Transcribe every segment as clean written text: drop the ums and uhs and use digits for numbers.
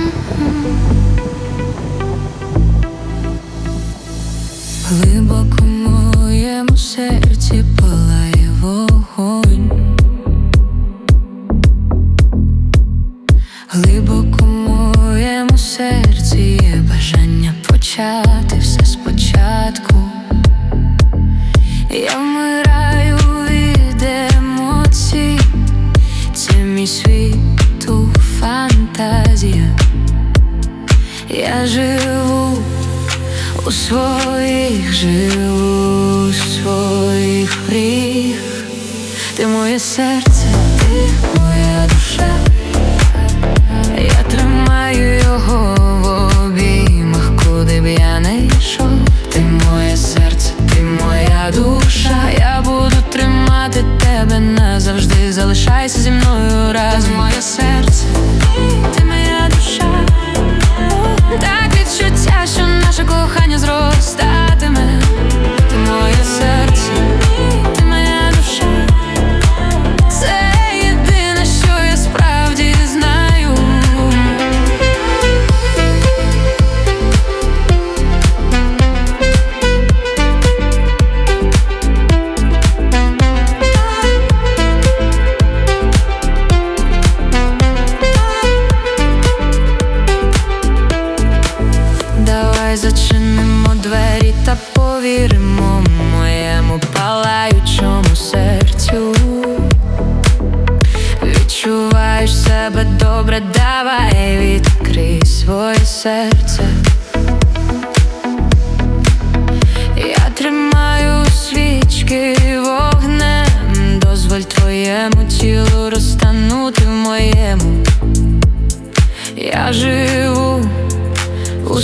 Глибоко в моєму серці палає вогонь. Глибоко в моєму серці є бажання почати все спочатку. Я вмираю від емоцій, це мій світ у фантазія. Я живу у своїх мріях. Ти моє серце, ти моя душа. Я тримаю його в обіймах, куди б я не йшов. Ти моє серце, ти моя душа. Я буду тримати тебе назавжди. Залишайся зі мною разом. Моє серце, ти моя душа. Так відчуття, що наше кохання зростатиме. Ти моє серце, ти моя душа. Це єдине, що я справді знаю. Давай зачинимо двері та повіримо моєму палаючому серцю. Відчуваєш себе добре, давай відкрий своє серце. Я тримаю свічки вогнем, дозволь твоєму тілу розтанути в моєму. Я живу у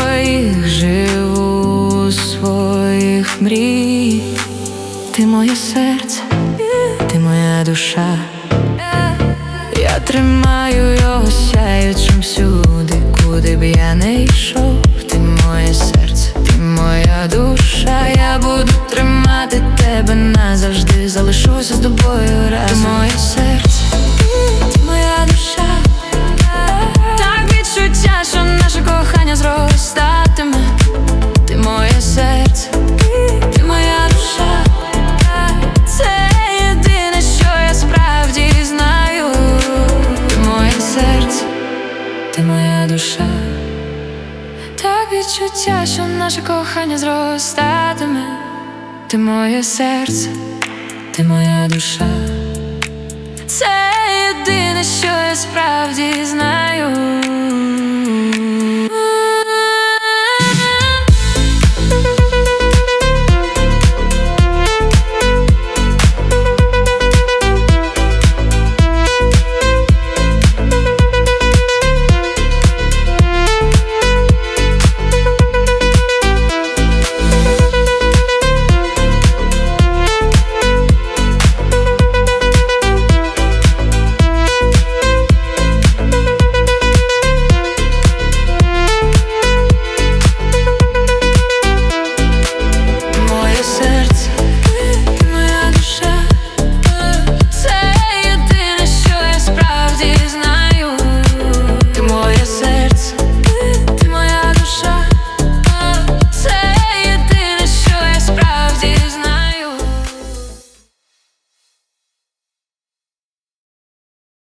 своїх мрій. Ти моє серце, ти моя душа. Я тримаю його сяючим всюди, куди б я не йшов. Ти моє серце, ти моя душа. Я буду тримати тебе назавжди. Залишуся з тобою разом. Ти моє серце, ти моя душа. Так відчуття, що наше кохання зростатиме. Ти моє серце, ти моя душа. Це єдине, що я справді знаю. Ти моє серце, ти моя душа. Так відчуття, що наше кохання зростатиме. Ти моє серце, ти моя душа. Це єдине, що я справді знаю.